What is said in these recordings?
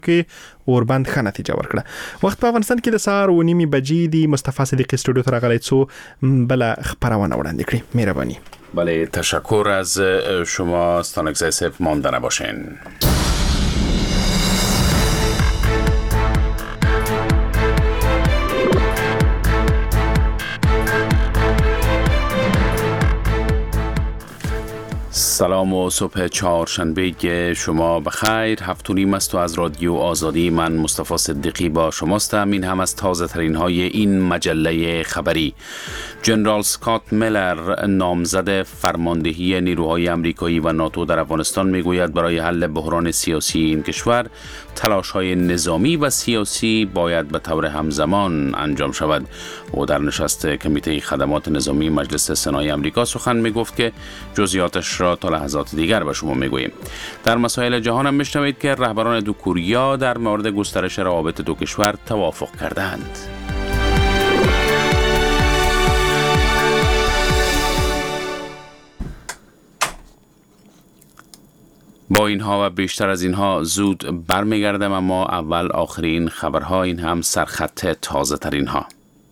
کې اوربند ښه نتیجه ورکړه. وخت په افغانستان کې د سهار 9:30 بجې دی. مصطفی صدیقی استودیو ته راغلی څو بل خبرونه وړاندې کړي. مهرباني. بله، تشکر از شما ستانکزی صاحب. مانده نباشین. سلام و صبح چهارشنبه شما بخیر. 7:30 است و از رادیو آزادی من مصطفی صدیقی با شماستم. این هم از تازه ترین های این مجله خبری. جنرال اسکات میلر، نامزد فرماندهی نیروهای آمریکایی و ناتو در افغانستان، میگوید برای حل بحران سیاسی این کشور تلاش‌های نظامی و سیاسی باید به طور همزمان انجام شود. او در نشست کمیته خدمات نظامی مجلس سنای آمریکا سخن میگفت که جزئیاتش را تا لحظات دیگر به شما میگوییم. در مسائل جهان هم میشنوید که رهبران دو کوریا در مورد گسترش روابط دو کشور توافق کردند. با اینها و بیشتر از اینها زود برمیگردم، اما اول آخرین خبرها، این هم سرخط تازه ترین ها.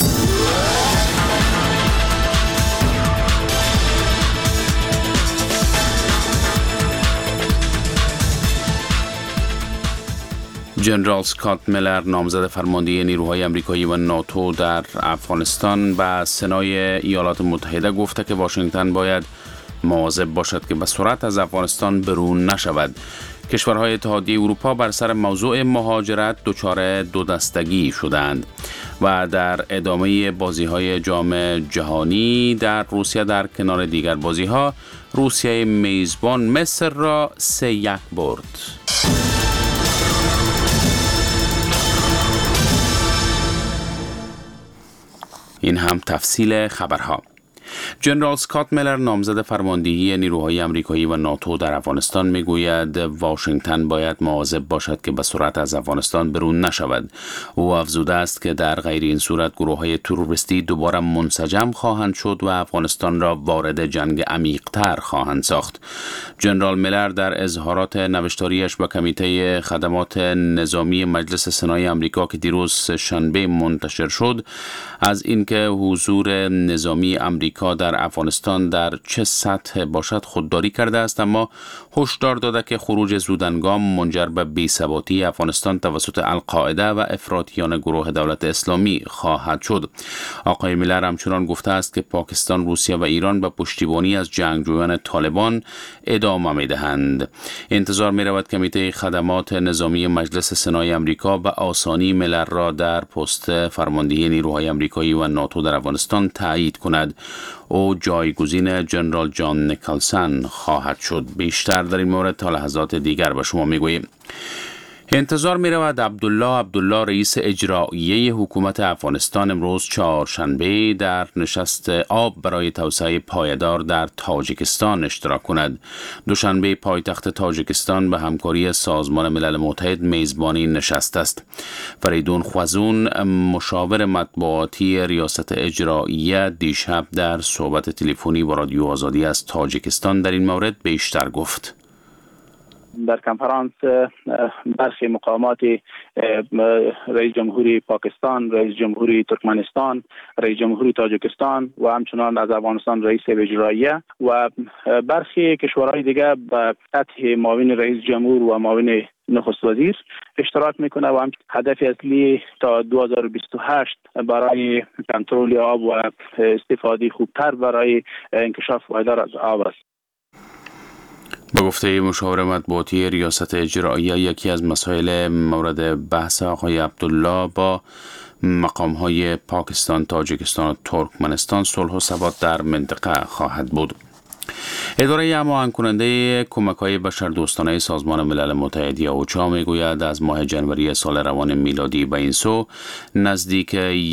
جنرال اسکات میلر، نامزد فرماندهی نیروهای آمریکایی و ناتو در افغانستان، به سنای ایالات متحده گفته که واشنگتن باید مواظب باشد که به سرعت از افغانستان برون نشود. کشورهای اتحادیه اروپا بر سر موضوع مهاجرت دچار دو دستگی شدند. و در ادامه بازی‌های جام جهانی در روسیه، در کنار دیگر بازی‌ها، روسیه میزبان مصر را 3-1 برد. این هم تفصیل خبرها. جنرال اسکات میلر، نامزد فرماندهی نیروهای آمریکایی و ناتو در افغانستان، میگوید واشنگتن باید مواظب باشد که به سرعت از افغانستان برون نشود. او افزوده است که در غیر این صورت گروه‌های تروریستی دوباره منسجم خواهند شد و افغانستان را وارد جنگ عمیق‌تر خواهند ساخت. جنرال میلر در اظهارات نوشتاریش به کمیته خدمات نظامی مجلس سنای آمریکا که دیروز شنبه منتشر شد، از اینکه حضور نظامی آمریکا در افغانستان در چه سطح باشد خودداری کرده است، اما هشدار داده که خروج زودهنگام منجر به بی‌ثباتی افغانستان توسط القاعده و افراطیان گروه دولت اسلامی خواهد شد. آقای میلر همچنان گفته است که پاکستان، روسیه و ایران به پشتیبانی از جنگجویان طالبان ادامه می‌دهند. انتظار می‌رود کمیته خدمات نظامی مجلس سنای آمریکا به آسانی میلر را در پست فرماندهی نیروهای آمریکایی و ناتو در افغانستان تایید کند. او جایگزین جنرال جان نیکلسن خواهد شد. بیشتر در این مورد تا لحظات دیگر به شما میگوییم. انتظار می رود عبدالله رئیس اجرایی حکومت افغانستان امروز چهارشنبه در نشست آب برای توسعه پایدار در تاجیکستان اشتراک کند. دوشنبه پایتخت تاجیکستان به همکاری سازمان ملل متحد میزبانی نشست است. فریدون خوازون، مشاور مطبوعاتی ریاست اجرایی، دیشب در صحبت تلفنی با رادیو آزادی از تاجیکستان در این مورد بیشتر گفت. در کنفرانس برخی مقامات رئیس جمهوری پاکستان، رئیس جمهوری ترکمنستان، رئیس جمهوری تاجیکستان و همچنان از افغانستان رئیس اجراییه و برخی کشورهای دیگه به سطح معاون رئیس جمهور و معاون نخست وزیر اشتراک میکنه و هم هدف اصلی تا 2028 برای کنترل آب و استفاده خوبتر برای انکشاف پایدار از آب است. به گفته مشاور مطبوعاتی ریاست اجرایی، یکی از مسائل مورد بحث آقای عبدالله با مقام‌های پاکستان، تاجیکستان و ترکمنستان صلح و ثبات در منطقه خواهد بود. اداره هماهنگ کننده کمک‌های بشردوستانه سازمان ملل متحد یا اوچا میگوید از ماه جنوری سال روان میلادی به این سو نزدیک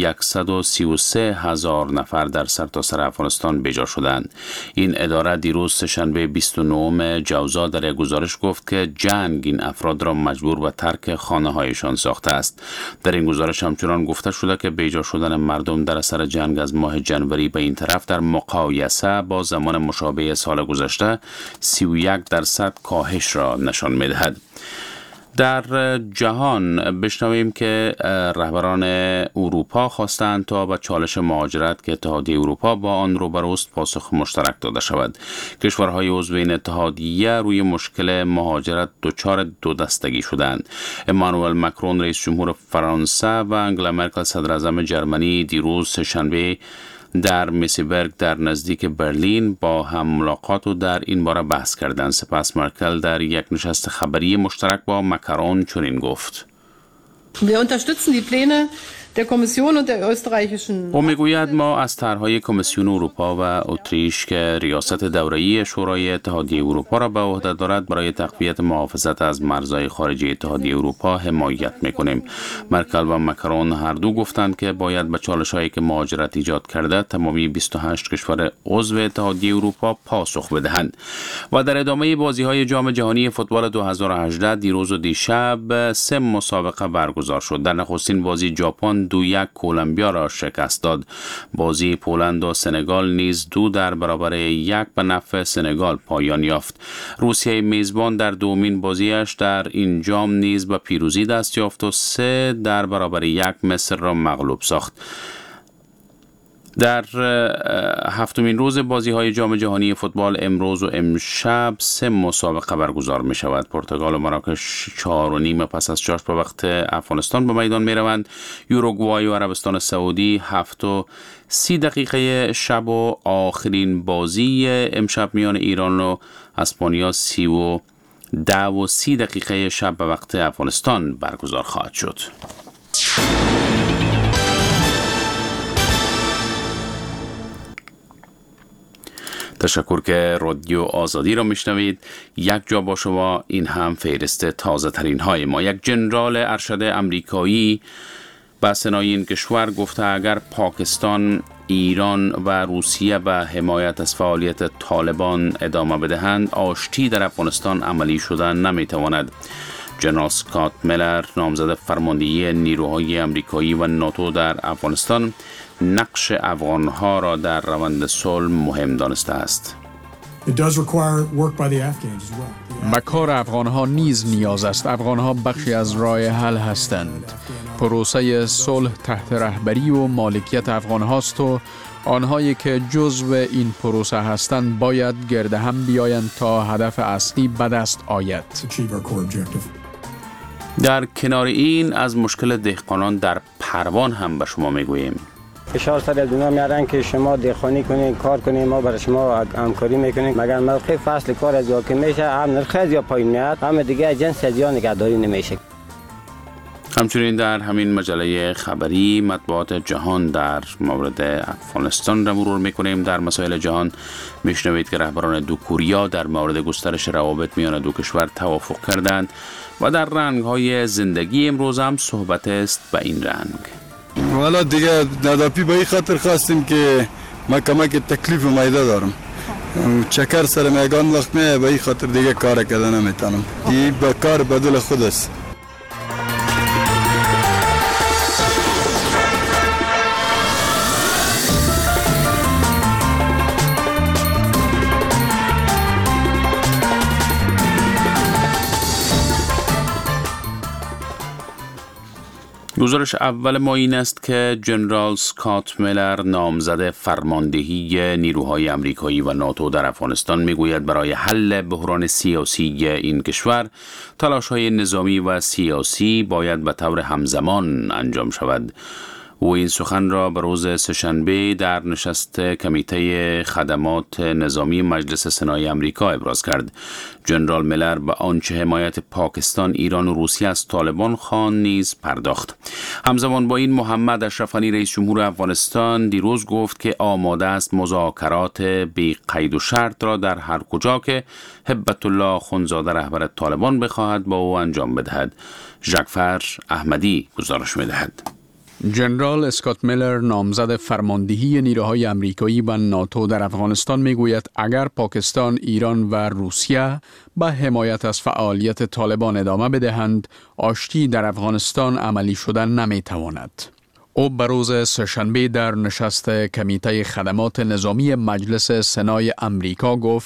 133,000 نفر در سرتاسر افغانستان بجا شدند. این اداره دیروز سه‌شنبه 29 جوزا در یک گزارش گفت که جنگ این افراد را مجبور به ترک خانه‌هایشان ساخته است. در این گزارش همچنان گفته شده که بجا شدن مردم در اثر جنگ از ماه جنوری به این طرف در مقایسه با زمان مشابه سال گذشته 31% کاهش را نشان می‌دهد. در جهان بشنویم که رهبران اروپا خواستند تا به چالش مهاجرت که اتحادیه اروپا با آن روبروست پاسخ مشترک داده شود. کشورهای عضو این اتحادیه روی مشکل مهاجرت دچار دو دستگی شدند. امانوئل مکرون رئیس جمهور فرانسه و انگلا مرکل صدر اعظم جرمنی دیروز سه‌شنبه در میسیبرگ در نزدیک برلین با هم ملاقات و در این باره بحث کردند. سپس مرکل در یک نشست خبری مشترک با مکرون چنین گفت: Wir unterstützen die Pläne der Kommission und der österreichischen. او میگوید ما از طرحهای کمیسیون اروپا و اتریش که ریاست دوره‌ای شورای اتحادیه اروپا را به عهده دارد برای تقویت محافظت از مرزهای خارجی اتحادیه اروپا حمایت میکنیم. مرکل و مکرون هر دو گفتند که باید به چالش‌هایی که مهاجرت ایجاد کرده تمامی 28 کشور عضو اتحادیه اروپا پاسخ بدهند. و در ادامه بازی‌های جام جهانی فوتبال 2018 دیروز و دیشب 3 مسابقه برگزار شد. در نخستین بازی ژاپن 2-1 کولومبیا را شکست داد. بازی پولند و سنگال نیز 2 در برابر 1 به نفع سنگال پایان یافت. روسیه میزبان در دومین بازیش در این جام نیز به پیروزی دست یافت و 3 در برابر 1 مصر را مغلوب ساخت. در هفتمین روز بازی‌های جام جهانی فوتبال امروز و امشب 3 مسابقه برگزار می شود. پرتغال و مراکش 4:30 پس از چاشت به وقت افغانستان به میدان می روند. یوروگوای و عربستان سعودی 7:30 شب و آخرین بازی امشب میان ایران و اسپانیا 10:30 شب به وقت افغانستان برگزار خواهد شد. تشکر که رادیو آزادی را میشنوید. یک جا با شما، این هم فهرست تازه ترین های ما. یک جنرال ارشد امریکایی به سنای این کشور گفته اگر پاکستان، ایران و روسیه به حمایت از فعالیت طالبان ادامه بدهند آشتی در افغانستان عملی شدن نمیتواند. جنرال اسکات میلر نامزد فرماندهی نیروهای امریکایی و ناتو در افغانستان نقش افغانها را در روند صلح مهم دانسته است. به کار افغانها نیز نیاز است. افغانها بخشی از راه حل هستند. پروسه صلح تحت رهبری و مالکیت افغانهاست و آنهایی که جزو این پروسه هستند باید گرد هم بیایند تا هدف اصلی به دست آید. در کنار این از مشکل دهقانان در پروان هم به شما میگوییم. فشار سر دنیا میارن که شما دهقانی کنین، کار کنین، ما برای شما همکاری میکنیم، مگر موقع فصل کار از که میشه هم نرخ از یا پایین میاد، هم دیگه جنس از یا نگهداری نمیشه. همچنین در همین مجله خبری مطبوعات جهان در مورد افغانستان را مرور میکنیم. در مسائل جهان میشنوید که رهبران دو کوریا در مورد گسترش روابط میان دو کشور توافق کردند و در رنگ‌های زندگی امروز هم صحبت است به این رنگ. والا دیگه نداپی به این خاطر خواستیم که ما کمک تکلیف مایده دارم. چکر سر میگان وقت میه به این خاطر دیگه کار کردن نمیتونم. این به کار بدل خود است. گزارش اول ما این است که جنرال اسکات میلر نامزد فرماندهی نیروهای امریکایی و ناتو در افغانستان میگوید برای حل بحران سیاسی این کشور تلاش‌های نظامی و سیاسی باید به طور همزمان انجام شود. او این سخن را به روز سه‌شنبه در نشست کمیته خدمات نظامی مجلس سنای آمریکا ابراز کرد. جنرال میلر به آنچه حمایت پاکستان، ایران و روسیه از طالبان خواند نیز پرداخت. همزمان با این محمد اشرف غنی رئیس جمهور افغانستان دیروز گفت که آماده است مذاکرات بی قید و شرط را در هر کجا که هبت الله اخندزاده رهبر طالبان بخواهد با او انجام بدهد. ژاکفر احمدی گزارش می‌دهد. جنرال اسکات میلر نامزد فرماندهی نیروهای امریکایی و ناتو در افغانستان میگوید اگر پاکستان، ایران و روسیه به حمایت از فعالیت طالبان ادامه بدهند آشتی در افغانستان عملی شدن نمیتواند. او به روز سه‌شنبه در نشست کمیته خدمات نظامی مجلس سنای آمریکا گفت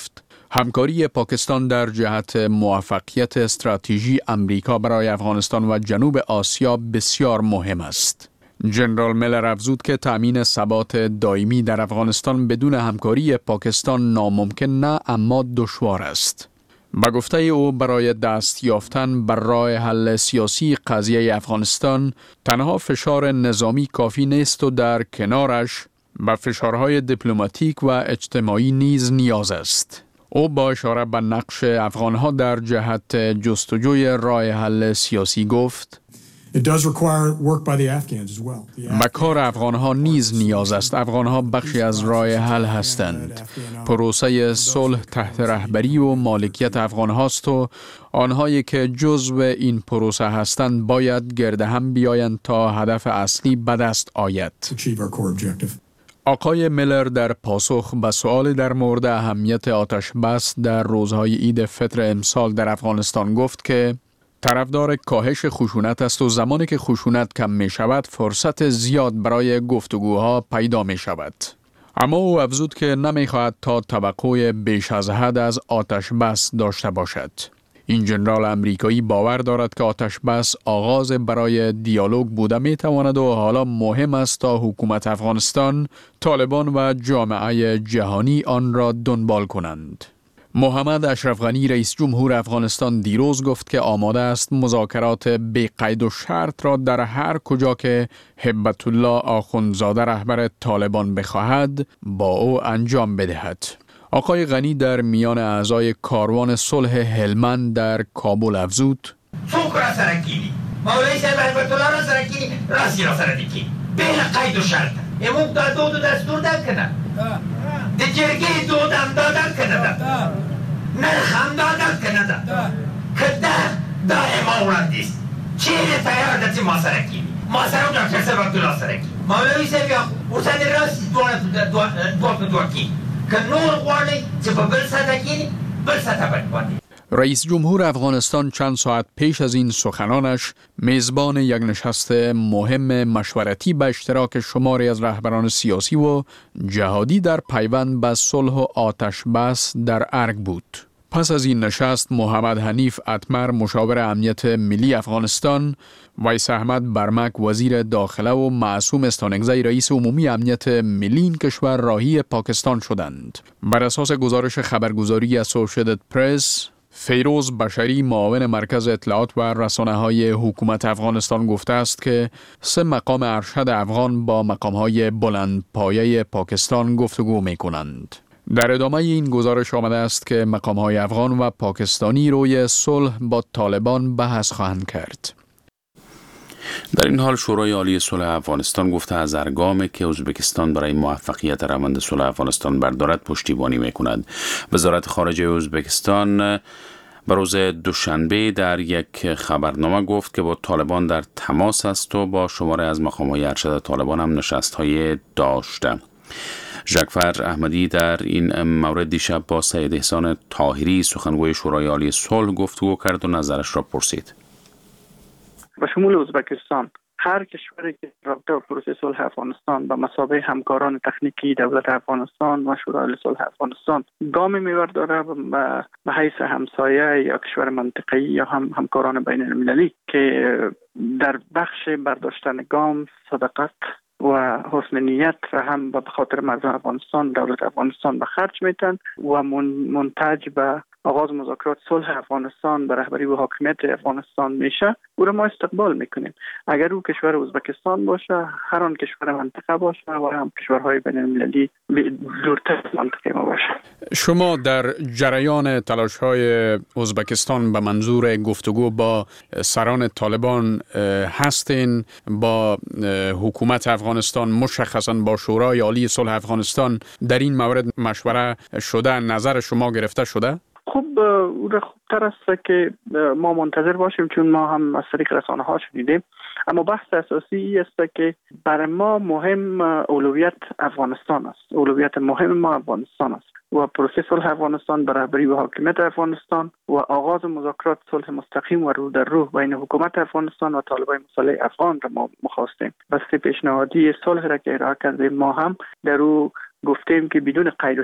همکاری پاکستان در جهت موفقیت استراتژی امریکا برای افغانستان و جنوب آسیا بسیار مهم است. جنرال میلر افزود که تأمین ثبات دائمی در افغانستان بدون همکاری پاکستان ناممکن نه اما دشوار است. به گفته او برای دست یافتن بر راه حل سیاسی قضیه افغانستان تنها فشار نظامی کافی نیست و در کنارش به فشارهای دیپلماتیک و اجتماعی نیز نیاز است. او با اشاره به نقش افغانها در جهت جستجوی راه حل سیاسی گفت: به کار افغانها نیز نیاز است. افغانها بخشی از راه حل هستند. پروسه صلح تحت رهبری و مالکیت افغانهاست و آنهایی که جزو این پروسه هستند باید گرد هم بیایند تا هدف اصلی به دست آید. آقای میلر در پاسخ به سؤال در مورد اهمیت آتش بس در روزهای عید فطر امسال در افغانستان گفت که طرفدار کاهش خشونت است و زمانی که خشونت کم می شود فرصت زیاد برای گفتگوها پیدا می شود. اما او افزود که نمی خواهد تا توقع بیش از حد از آتش بس داشته باشد. این جنرال امریکایی باور دارد که آتش بس آغاز برای دیالوگ بوده می تواند و حالا مهم است تا حکومت افغانستان، طالبان و جامعه جهانی آن را دنبال کنند. محمد اشرف غنی رئیس جمهور افغانستان دیروز گفت که آماده است مذاکرات بی قید و شرط را در هر کجا که هبت الله آخوندزاده رهبر طالبان بخواهد با او انجام بدهد. آقای غنی در میان اعضای کاروان صلح هلمند در کابل افزود: څوک را سره کینی مولوی صاحب هبت الله را سره کینی راسی را سره کینی بلا قید و شرط امون دا دود و دستور داد کنه د جرګې دود هم دادل کنه ده نرخ هم دادل کنه ده که دا اما وړاندیز چیرې تیار ده چې ما سره کینی ما سره و ډاکټر صاحب عبدالله سره کینی مولوی صاحب ورسره راسي دوه په دوه کینی که نور غواړي چې په بل سطح کینی بل سطح باندې. رئیس جمهور افغانستان چند ساعت پیش از این سخنانش میزبان یک نشست مهم مشورتی به اشتراک شماری از رهبران سیاسی و جهادی در پیوند به صلح و آتش بس در ارگ بود. پس از این نشست محمد حنیف اتمر مشاور امنیت ملی افغانستان، ویس احمد برمک وزیر داخله و معصوم استانگزی رئیس عمومی امنیت ملی این کشور راهی پاکستان شدند. بر اساس گزارش خبرگزاری اسوسییتد پرس، فیروز بشری معاون مرکز اطلاعات و رسانه‌های حکومت افغانستان گفته است که 3 مقام ارشد افغان با مقام‌های بلندپایه پاکستان گفتگو می‌کنند. در ادامه این گزارش آمده است که مقام‌های افغان و پاکستانی روی صلح با طالبان بحث خواهند کرد. در این حال شورای عالی صلح افغانستان گفته از هر گامی که ازبکستان برای موفقیت روند صلح افغانستان بردارد پشتیبانی می‌کند. وزارت خارجه ازبکستان به روز دوشنبه در یک خبرنامه گفت که با طالبان در تماس است و با شماره از مقام‌های ارشد طالبان هم نشست‌های داشته. ژکفر احمدی در این مورد دیشب با سید احسان طاهری سخنگوی شورای عالی صلح گفتگو کرد و نظرش را پرسید. به شمول ازبکستان هر کشوری که رابطه با پروسه صلح افغانستان به مثابه همکاران تکنیکی دولت افغانستان و شورای عالی صلح افغانستان گامی می‌برداره به حیث همسایه یا کشور منطقه‌ای یا همکاران بین المللی که در بخش برداشتن گام صداقت و حسن نیت و هم به خاطر مردم افغانستان دولت افغانستان به خرج میتن و منتج به آغاز مذاکرات صلح افغانستان به رهبری و حاکمیت افغانستان میشه، او را ما استقبال میکنیم. اگر او کشور ازبکستان باشه، هر آن کشور منطقه باشه و هم کشورهای بین المللی دورتر از منطقه ما باشه. شما در جریان تلاش‌های ازبکستان به منظور گفتگو با سران طالبان هستین؟ با حکومت افغانستان مشخصاً با شورای عالی صلح افغانستان در این مورد مشوره شده؟ نظر شما گرفته شده؟ خوب او را خوبتر است که ما منتظر باشیم، چون ما هم از طریق رسانه ها شنیدیم. اما بحث اساسی است که برای ما مهم اولویت افغانستان است. اولویت مهم ما افغانستان است و پروسه صلح افغانستان به رهبری و حاکمیت افغانستان و آغاز مذاکرات صلح مستقیم و رو در رو بین حکومت افغانستان و طالبان مسلح افغان را ما مخواستیم. بس پیشنهادی صلح را که ارائه کردیم ما هم در او گفتیم که بدون قید و شرط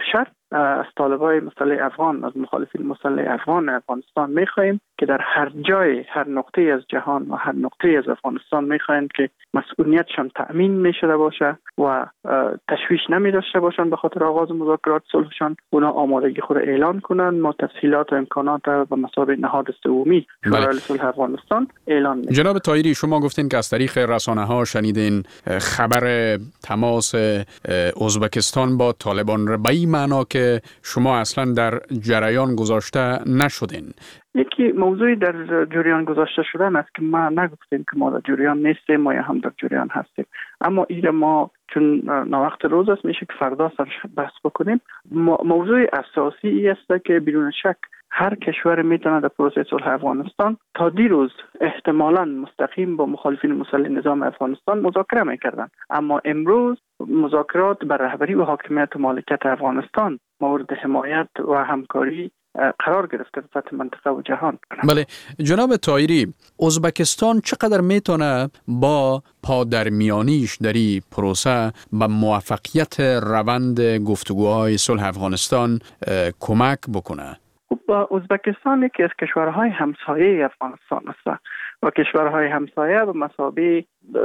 از طالبای مسلح افغان، از مخالفین مسلح افغان افغانستان می‌خواهیم که در هر جای، هر نقطه از جهان و هر نقطه از افغانستان می‌خواهیم که مسئولیتشان تأمین می‌شده باشه و تشویش نمی‌داشته باشند به خاطر آغاز مذاکرات صلحشان. اونا آمادگی خود اعلان کنند، ما تسهیلات و امکانات به مثابه نهاد سومی شورای صلح افغانستان اعلان می‌کنیم. جناب طاهری، شما گفتین که از طریق رسانه‌ها شنیدین خبر تماس ازبکستان با طالبان را، به این معنا که شما اصلا در جریان گذاشته نشدین. یکی موضوعی در جریان گذاشته شدن است که ما نگفتیم که ما در جریان نیستیم، ما هم در جریان هستیم. اما این ما چون وقت روز است میشه که فردا سرش بحث بکنیم. موضوع اساسی ای است که بدون شک هر کشور میتونه در پروسه صلح افغانستان تا دیروز احتمالاً مستقیم با مخالفین مسلح نظام افغانستان مذاکره میکردن، اما امروز مذاکرات بر رهبری و حاکمیت و مالکیت افغانستان مورد حمایت و همکاری قرار گرفته در سطح منطقه و جهان. بله جناب طاهری، ازبکستان چقدر میتونه با پادرمیانیش در این پروسه به موفقیت روند گفتگوهای صلح افغانستان کمک بکنه؟ ازبکستان یکی از کشورهای همسایه افغانستان است و کشورهای همسایه به مثابه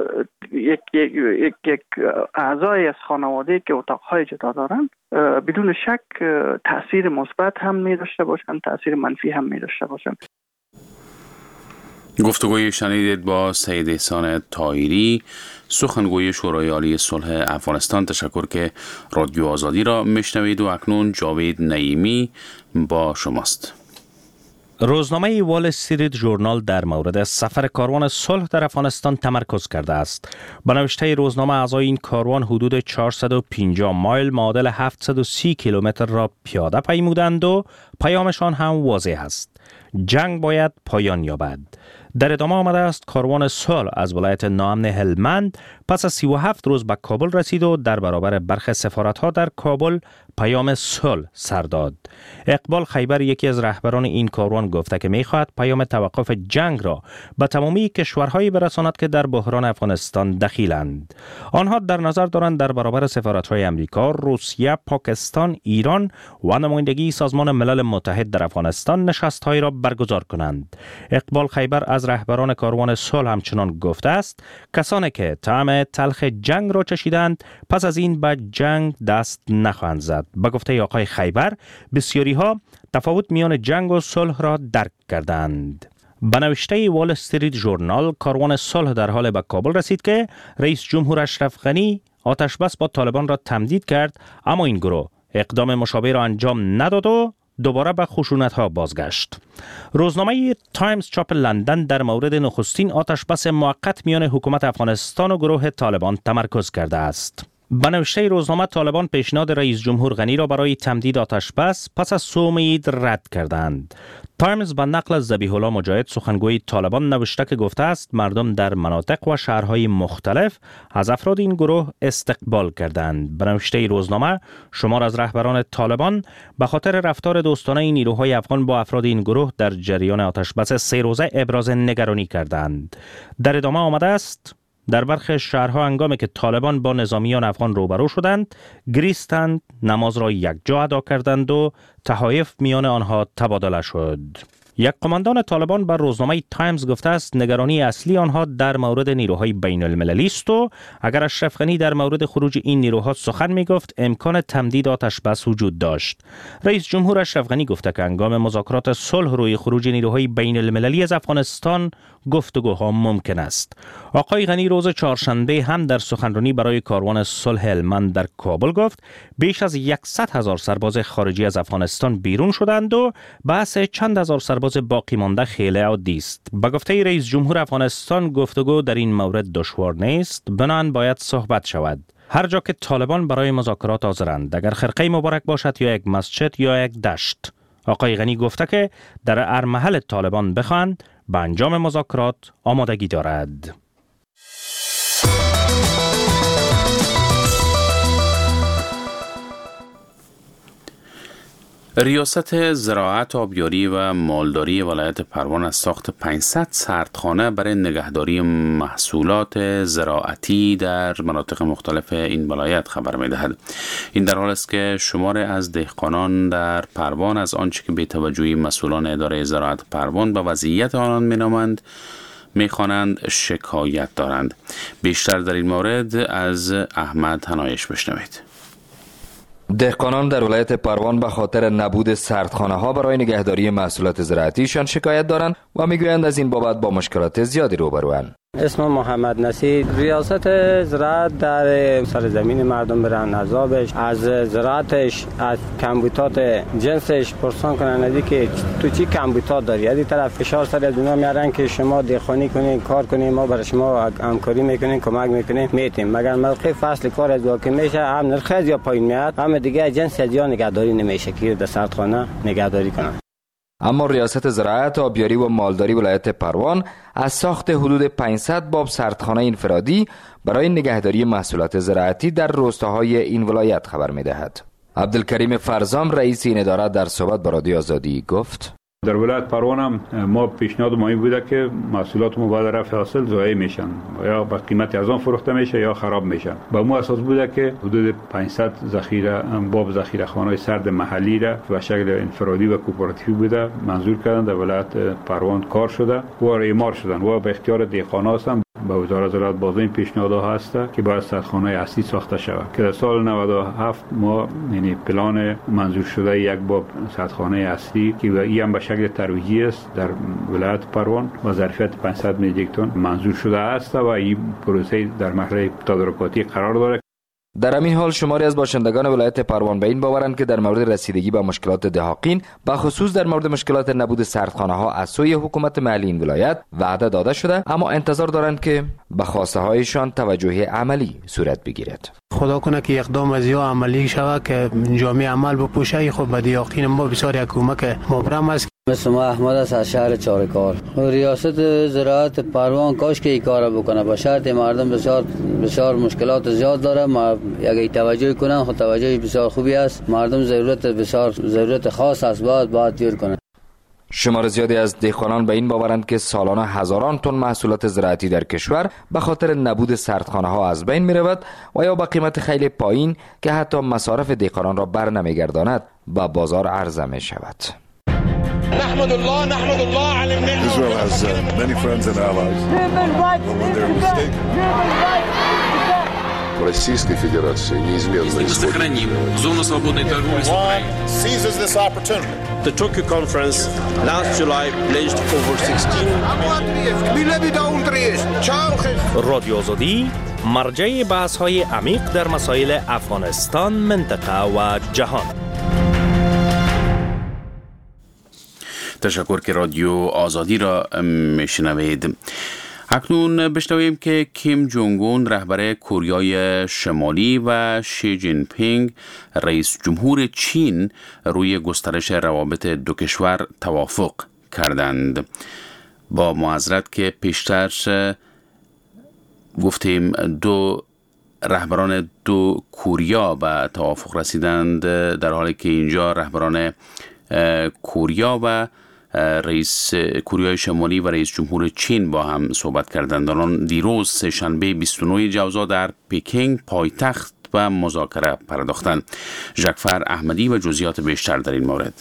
یک اعضای از خانواده که اتاقهای جدا دارند بدون شک تأثیر مثبت هم می داشته باشند، تأثیر منفی هم می داشته باشند. گفتگوی شنیدید با سید احسان طاهری، سخنگوی شورای عالی صلح افغانستان. تشکر که رادیو آزادی را میشنوید و اکنون جاوید نعیمی با شماست. روزنامه وال استریت ژورنال در مورد سفر کاروان صلح در افغانستان تمرکز کرده است. به نوشته روزنامه اعضای این کاروان حدود 450 مایل معادل 730 کیلومتر را پیاده پیمودند و پیامشان هم واضح است: جنگ باید پایان یابد. در ادامه آمده است کاروان صلح از ولایت ناامن هلمند پس از 37 روز به کابل رسید و در برابر برخی سفارت‌ها در کابل پیام صلح سر داد. اقبال خیبر، یکی از رهبران این کاروان، گفته که می‌خواهد پیام توقف جنگ را به تمامی کشورهایی برساند که در بحران افغانستان دخیلند. آنها در نظر دارند در برابر سفارت‌های امریکا، روسیه، پاکستان، ایران و نمایندگی سازمان ملل متحد در افغانستان نشست‌هایی را برگزار کنند. اقبال خیبر از رهبران کاروان صلح همچنان گفته است کسانی که طعم تلخ جنگ را چشیدند پس از این به جنگ دست نخواهند زد. به گفته آقای خیبر، بسیاری ها تفاوت میان جنگ و صلح را درک کردند. به نوشته وال استریت ژورنال، کاروان صلح در حال به کابل رسید که رئیس جمهور اشرف غنی آتش بس با طالبان را تمدید کرد، اما این گروه اقدام مشابه را انجام نداد و دوباره به خشونت‌ها بازگشت. روزنامه تایمز چاپ لندن در مورد نخستین آتش بس موقت میان حکومت افغانستان و گروه طالبان تمرکز کرده است. به نوشته روزنامه، طالبان پیشنهاد رئیس جمهور غنی را برای تمدید آتش بس پس از صوم عید رد کردند. تایمز به نقل از ذبیح الله مجاهد، سخنگوی طالبان، نوشته که گفته است مردم در مناطق و شهرهای مختلف از افراد این گروه استقبال کردند. به نوشته روزنامه، شمار از رهبران طالبان به خاطر رفتار دوستانه نیروهای افغان با افراد این گروه در جریان آتش بس 3 روزه ابراز نگرانی کردند. در ادامه آمده است در برخی شهرها هنگامی که طالبان با نظامیان افغان روبرو شدند، گریستند، نماز را یکجا ادا کردند و تحایف میان آنها تبادله شد. یک قماندان طالبان بر روزنامه تایمز گفته است نگرانی اصلی آنها در مورد نیروهای بین المللی است و اگر اشرف غنی در مورد خروج این نیروها سخن می گفت امکان تمدید آتش بس وجود داشت. رئیس جمهور اشرف غنی گفته که هنگام مذاکرات صلح روی خروج نیروهای بین المللی از افغانستان گفتگوها ممکن است. آقای غنی روز چهارشنبه هم در سخنرانی برای کاروان صلح هلمند در کابل گفت بیش از 100,000 سرباز خارجی از افغانستان بیرون شدند و بحث چند هزار سرباز باقی مانده خیلی عادی است. به گفته رئیس جمهور افغانستان گفتگو در این مورد دشوار نیست، بنابراین باید صحبت شود. هر جا که طالبان برای مذاکرات حاضرند، اگر خرقه مبارک باشد یا یک مسجد یا یک دشت. آقای غنی گفته که در هر محل طالبان بخواهند به انجام مذاکرات آمادگی دارد. ریاست زراعت، آبیاری و مالداری ولایت پروان از ساخت 500 سردخانه برای نگهداری محصولات زراعتی در مناطق مختلف این ولایت خبر می‌دهد. این در حال است که شماری از دهقانان در پروان از آنچه که بی‌توجهی مسئولان اداره زراعت پروان به وضعیت آنان می‌خوانند شکایت دارند. بیشتر در این مورد از احمد هنایش بشنوید. دهقانان در ولایت پروان به خاطر نبود سردخانه ها برای نگهداری محصولات زراعتیشان شکایت دارند و میگویند از این بابت با مشکلات زیادی روبروند. اسم محمد نصیر. ریاست زراعت در سرزمین مردم برن عذابش، از زراعتش، از کمبودات جنسش پرسان کنن ندی که تو چی کمبودات داری. از این طرف فشار سر از اونا میارن که شما دهقانی کنین، کار کنین، ما برای شما همکاری میکنین، کمک میکنین، میتیم. مگر موقع فصل کار از واقع میشه هم نرخ یا پایین میاد، هم دیگه جنس از یا نگهداری نمیشه که در سردخانه نگهداری کنن. اما ریاست زراعت، آبیاری و مالداری ولایت پروان از ساخت حدود 500 باب سردخانه انفرادی برای نگهداری محصولات زراعتی در روستاهای این ولایت خبر می‌دهد. عبدالکریم فرزام رئیس این اداره در صحبت با رادیو آزادی گفت: در ولایت پروان هم ما پیشنهاد ما این بوده که محصولات ما بعد رفع حاصل ضایع میشن، یا با قیمت از آن فروخته میشه یا خراب میشن. با مو اساس بوده که حدود 500 باب ذخیره‌خانه‌های سرد محلی را به شکل انفرادی و کوپراتیوی بوده منظور کردن در ولایت پروان کار شده و اعمار شدن و به اختیار دهقانا هستند. با وزارت زراعت باز این پیشنهادها هست که باید سردخانه اصلی ساخته شود که در سال 97 ما یعنی پلان منظور شده یک باب سردخانه اصلی که این هم به شکل ترویجی است در ولایت پروان با ظرفیت 500 میلیون تن منظور شده است و این پروسه در مرحله تدارکاتی قرار دارد. در همین حال شماری از باشندگان ولایت پروان به این باورند که در مورد رسیدگی به مشکلات دهقان به خصوص در مورد مشکلات نبود سردخانه ها از سوی حکومت محلی این ولایت وعده داده شده، اما انتظار دارند که به خواسته هایشان توجه عملی صورت بگیرد. خدا کنه که اقدام از یا عملی شود که جامعه عمل بپوشه. خب به دهقان ما بسیار کمک مبرم است. اسم احمد است از شهر چارکار. ریاست زراعت پروان کاش که این کار بکنه، به شرط مردم بسیار مشکلات زیاد داره. ما اگه توجه کنن خود توجه بسیار خوبی است. مردم ضرورت خاص است باید دیر کنن. شمار زیادی از دهقانان به این باورند که سالانه هزاران تن محصولات زراعتی در کشور به خاطر نبود سردخانه ها از بین می رود و یا با قیمت خیلی پایین که حتی مصارف دهقانان را بر نمیگرداند به بازار عرضه می شود. نحمد الله على النعمة. Israel has many friends and allies. When they're mistaken. Российской Федерации неизменно сохраним зону свободной торговли с Украиной. Seizes this opportunity. The Tokyo conference last July pledged over 16. رادیو آزادی مرجع بحث‌های عمیق در مسائل افغانستان، منطقه و جهان. تشکر که رادیو آزادی را میشنوید. اکنون بشنویم که کیم جونگ اون رهبر کره شمالی و شی جین پینگ رئیس جمهور چین روی گسترش روابط دو کشور توافق کردند. با معذرت که پیشتر گفتیم دو رهبران دو کره به توافق رسیدند، در حالی که اینجا رهبران کره و رئیس کره شمالی و رئیس جمهور چین با هم صحبت کردند. آنان دیروز سه‌شنبه 29 جوزا در پکینگ پایتخت و مذاکره پرداختند. ژکفر احمدی و جزئیات بیشتر در این مورد.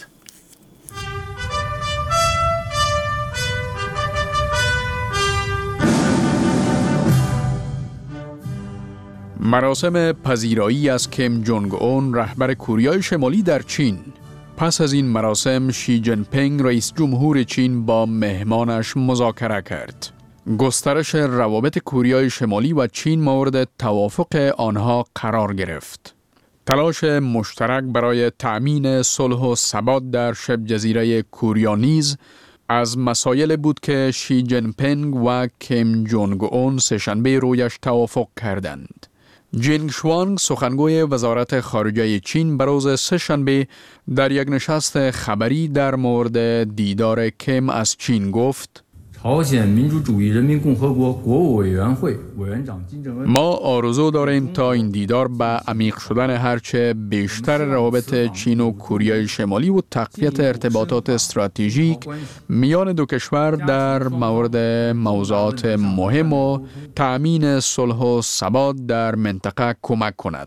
مراسم پذیرایی از کیم جونگ اون رهبر کره شمالی در چین. پس از این مراسم شی جین پینگ رئیس جمهور چین با مهمانش مذاکره کرد. گسترش روابط کره شمالی و چین مورد توافق آنها قرار گرفت. تلاش مشترک برای تأمین صلح و ثبات در شبه جزیره کره نیز از مسائل بود که شی جین پینگ و کیم جونگ اون سه‌شنبه رویش توافق کردند. جینگ شوانگ سخنگوی وزارت خارجه چین به روز سه‌شنبه در یک نشست خبری در مورد دیدار کیم از چین گفت: ما آرزو داریم تا این دیدار به عمیق شدن هرچه بیشتر روابط چین و کره شمالی و تقویت ارتباطات استراتژیک میان دو کشور در مورد موضوعات مهم و تأمین صلح و ثبات در منطقه کمک کند.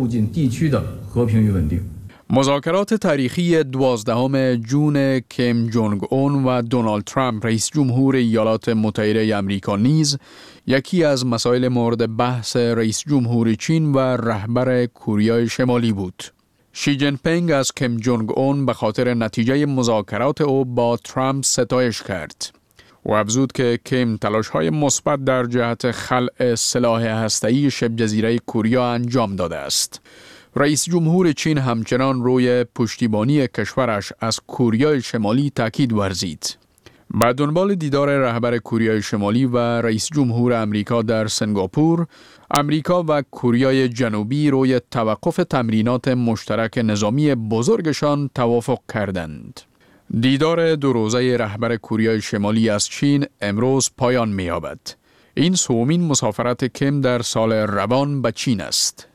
مذاکرات تاریخی 12 جون کیم جونگ اون و دونالد ترامپ رئیس جمهور ایالات متحده آمریکا نیز یکی از مسائل مورد بحث رئیس جمهور چین و رهبر کره شمالی بود. شی جین پینگ از کیم جونگ اون به خاطر نتیجه مذاکرات او با ترامپ ستایش کرد و افزود که کیم تلاش‌های مثبت در جهت خلع سلاح هسته‌ای شبه جزیره کره انجام داده است. رئیس جمهور چین همچنان روی پشتیبانی کشورش از کره شمالی تاکید ورزید. به دنبال دیدار رهبر کره شمالی و رئیس جمهور امریکا در سنگاپور، امریکا و کره جنوبی روی توقف تمرینات مشترک نظامی بزرگشان توافق کردند. دیدار دو روزه رهبر کره شمالی از چین امروز پایان می‌یابد. این سومین مسافرت کیم در سال روان به چین است.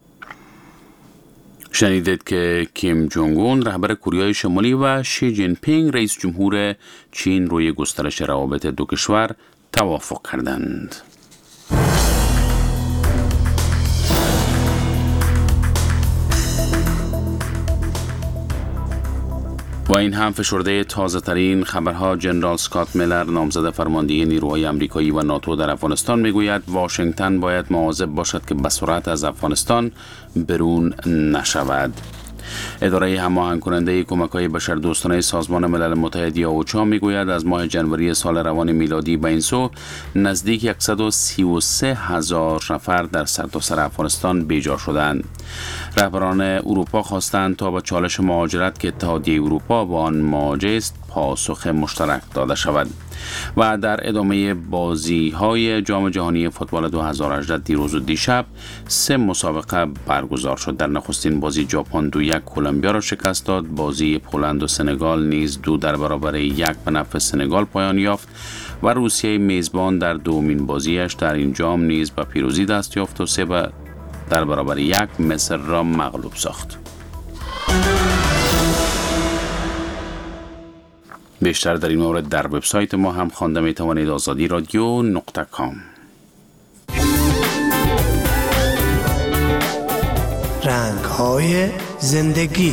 شنیدید که کیم جونگ اون رهبر کره شمالی و شی جین پینگ رئیس جمهور چین روی گسترش روابط دو کشور توافق کردند. و این هم فشرده تازه ترین خبرها. جنرال اسکات میلر نامزد فرماندهی نیروهای آمریکایی و ناتو در افغانستان میگوید واشنگتن باید مواظب باشد که به سرعت از افغانستان برون نشود. اداره هماهنگ کننده کمک‌های بشردوستانه سازمان ملل متحد یا اوچا میگوید از ماه جنوری سال روان میلادی به این سو نزدیک 133,000 نفر در سرتاسر افغانستان بیجا شدند. رهبران اروپا خواستند تا به چالش مهاجرت که اتحادیه اروپا با آن مواجه است پاسخ مشترک داده شود. و در ادامه بازی‌های جام جهانی فوتبال 2018 دیروز و دیشب 3 مسابقه برگزار شد. در نخستین بازی ژاپن 2-1 کلمبیا را شکست داد. بازی پولند و سنگال نیز 2 در برابر 1 به نفع سنگال پایان یافت و روسیه میزبان در دومین بازیش در این جام نیز به پیروزی دست یافت و 3 در برابر 1 مصر را مغلوب ساخت. بیشتر در این مورد در وبسایت ما هم خوانده می توانید azadiradio.com. رنگ‌های زندگی.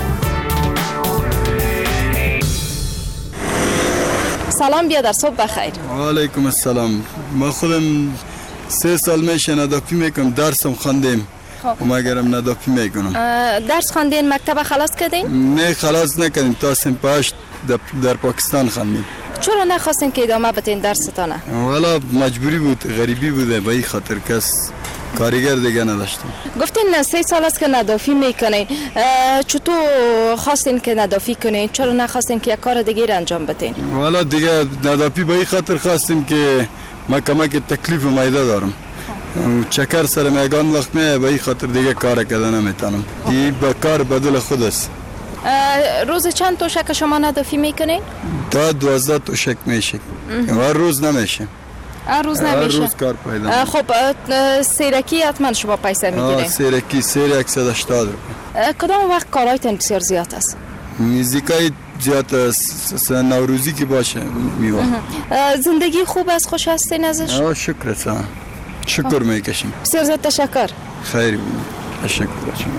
سلام بیادر، صبح بخیر. و علیکم السلام. ما خودم 3 سال میشه ندافی میکنم، درسم خواندیم و مگرم ندافی میکنم. درس خواندین، مکتب خلاص کردین؟ نه خلاص نکردیم، تا سن 8 در پاکستان خواندیم. چرا نخواستین که ادامه بدین درستانه؟ والا مجبوری بود، غریبی بوده، به این خاطر کس کارگر دیگه نداشتیم. گفتین 3 سال است که ندافی میکنین، چطور خواستین که ندافی کنین؟ چرا نخواستین که یک کار دیگه انجام بدین؟ والا دیگه ندافی به این خاطر خواستیم که ما کمک تکلیف میده دارم. چکر سر میگان وقت میه، به این خاطر دیگه کار کردن نمیتونم. این به کار بدل خود است. روز چند توشک شما ندافی میکنین؟ تا 12 توشک میشه. هر روز نمیشه. هر روز نمیشه. هر روز کار پیدا. خب سیرکی حتما شما پیسه میگیرین؟ سیرکی سیر 180 روپیه. کدام وقت کارایتون بسیار زیاد است؟ نزدیکای زیاد است، نوروزی که باشه میوه. زندگی خوب است، خوش هستین ازش؟ شکر است. شکر میکشیم. بسیار زیاد تشکر. خیلی تشکر.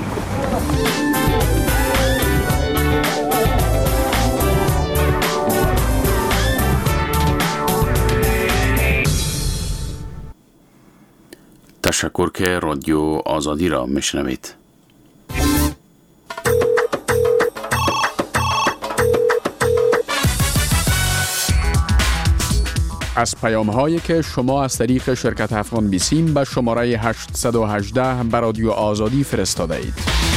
تشکر که رادیو آزادی را میشنوید. از پیام‌هایی که شما از طریق شرکت افغان بیسیم به شماره 818 به رادیو آزادی فرستاده اید.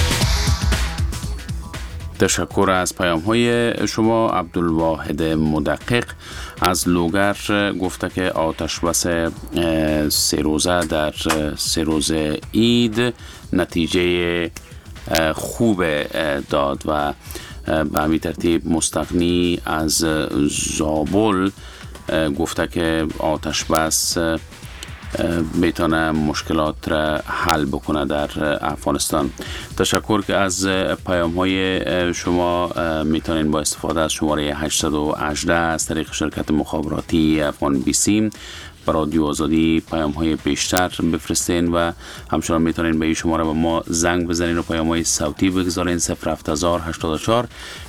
تشکر از پیام‌های شما. عبدالواحد مدقق از لوگر گفته که آتش بس 3 روزه در 3 روز عید نتیجه خوب داد و به همین ترتیب مستغنی از زابل گفته که آتش بس میتونه مشکلات را حل بکنه در افغانستان. تشکر که از پیام های شما میتونین با استفاده از شماره 818 از طریق شرکت مخابراتی افغان بیسیم برای رادیو آزادی پیام های بیشتر بفرستین و همچنان میتونین به این شماره با ما زنگ بزنین و پیام های صوتی بگذارین 07084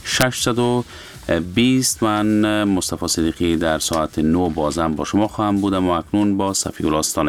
620. من مصطفی صدیقی در ساعت 9 بازم با شما خواهم بودم و اکنون با صفی الاستانه